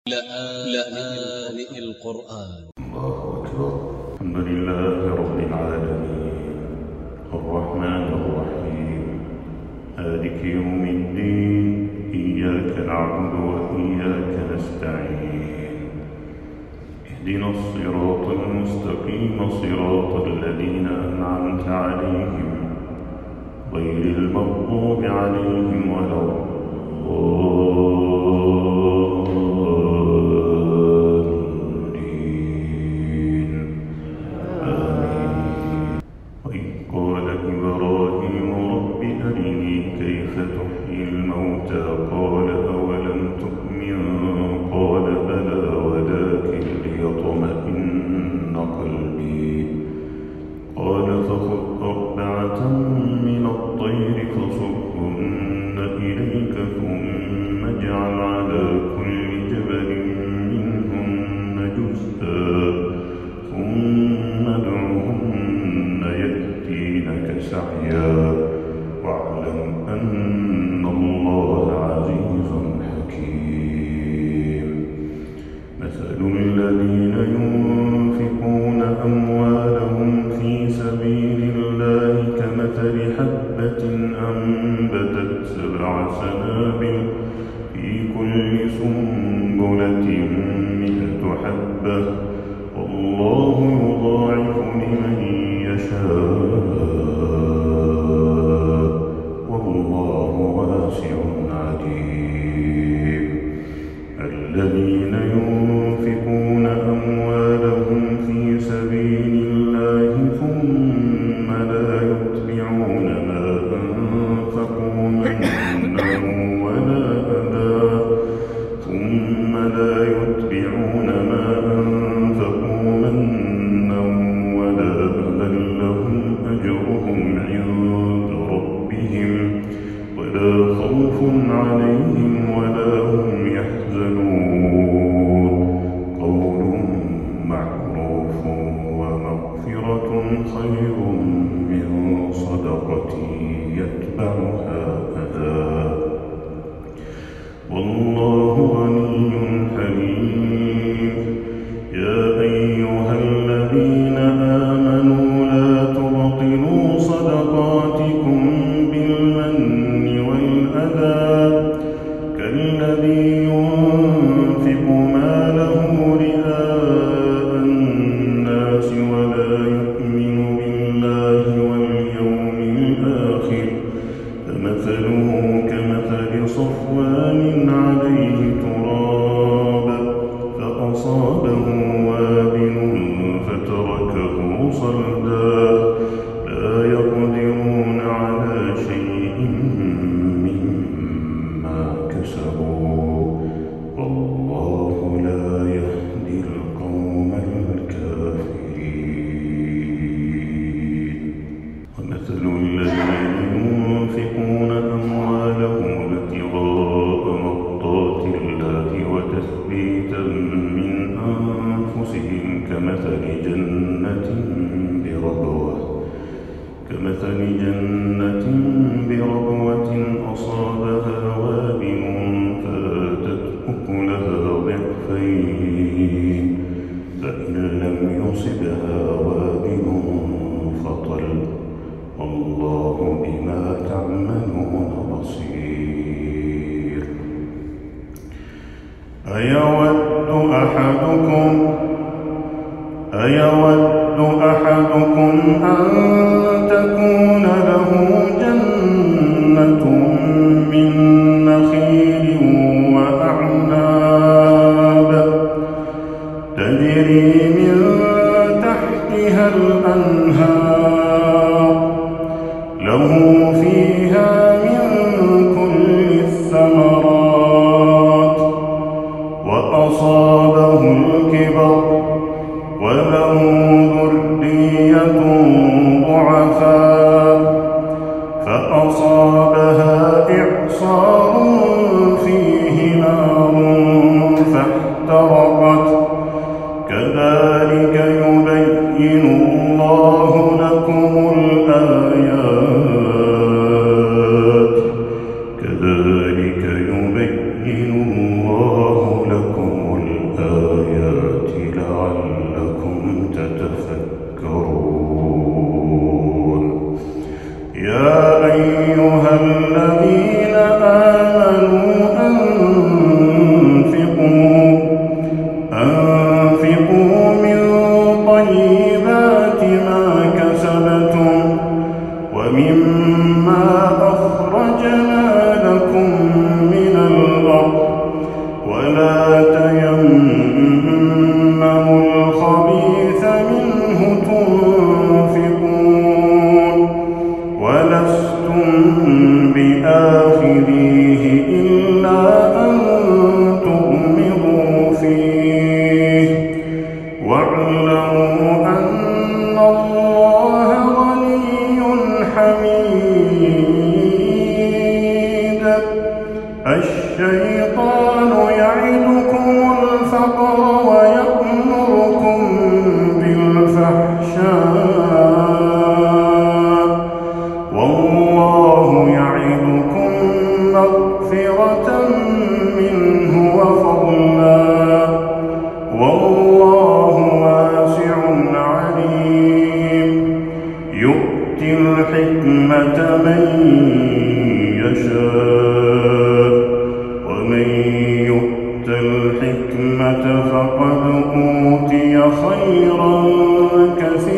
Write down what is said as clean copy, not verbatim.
لآن القرآن. الله أكبر. الحمد لله رب العالمين الرحمن الرحيم مالك يوم الدين إياك نعبد وإياك نستعين اهدنا الصراط المستقيم صراط الذين أنعمت عليهم غير المغضوب عليهم ولا الضالين. وإذ قال إبراهيم رب أرني كيف تحيي الموتى قال أولم تؤمن قال بلى ولكن ليطمئن قلبي قال فخذ أربعة من الطير فصرهن إليك ثم اجعل على كل جبل منهن جزءا ثم ادعهن يأتينك سعيا واعلم أن الله عزيز حكيم. مثل الذين ينفقون أموالهم في سبيل الله كمثل حبة أنبتت 7 سنابل في كل سنبلة 100 حبة والله يضاعف لمن يشاء والله واسع عليم. الذين ينفقون أموالهم في سبيل الله ثم لا يتبعون ما أنفقوا منا ولا أذى لهم أجرهم عند ربهم ولا خوف عليهم ولا هم يحزنون. قول معروف ومغفرة خير من صدقة يتبعها أذى والله غني حليم. يا أيها الذين آمنوا لا تبطلوا صدقاتكم بالمن والأذى كالذي ينفق ماله رئاء الناس ولا يؤمن بالله واليوم الآخر فمثله كمثل صفوان عليه تراب فأصابه وابل فتركه صلدا لا يقدرون على شيء مما كسبوا والله لا يهدي القوم الكافرين. ومثل الذين ينفقون أموالهم ابتغاء مرضات الله وتثبيتا من أنفسهم كمثل جنة بربوة أصابها وابل فآتت أكلها ضعفين فإن لم يصبها وابل فطل والله بما تعملون بصير. أيود أحدكم أن تكون له جنة من نخيل وأعناب تجري من تحتها الأنهار له فيها من كل الثمرات وأصابه الكبر وله ذرية ضعفاء فأصابها إعصار فيه نار فاحترقت كذلك يبين الله لكم الآيات كذلك يبين الله لكم تيمموا الخبيث منه تنفقون ولستم بآخذيه إلا أن تغمضوا فيه واعلموا أن الله غني حميد. الشيطان يعدكم الفقر ويأمركم بالفحشاء والله يعدكم مغفرة منه وفضلا والله واسع عليم. يؤتي الحكمة من يشاء ومن يؤت الحكمة فقد أوتي خيرا كثيرا